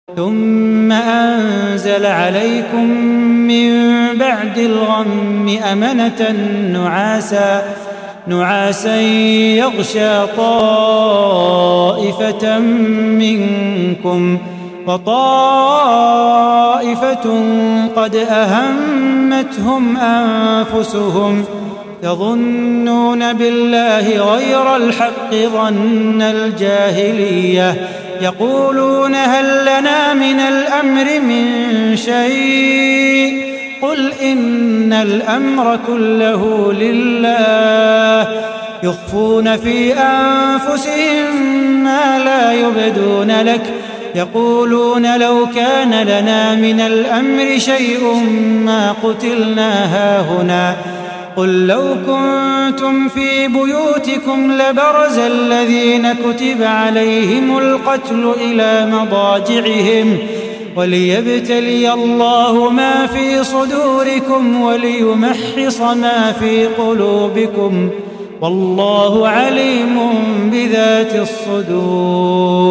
ثم أنزل عليكم من بعد الغم أمنة نعاسا يغشى طائفة منكم وطائفة قد أهمتهم أنفسهم يظنون بالله غير الحق ظن الجاهلية يقولون هل لنا من الأمر من شيء قل إن الأمر كله لله يخفون في أنفسهم ما لا يبدون لك يقولون لو كان لنا من الأمر شيء ما قتلنا هاهنا قل لو كنتم في بيوتكم لبرز الذين كتب عليهم القتل إلى مضاجعهم وليبتلي الله ما في صدوركم وليمحص ما في قلوبكم والله عليم بذات الصدور.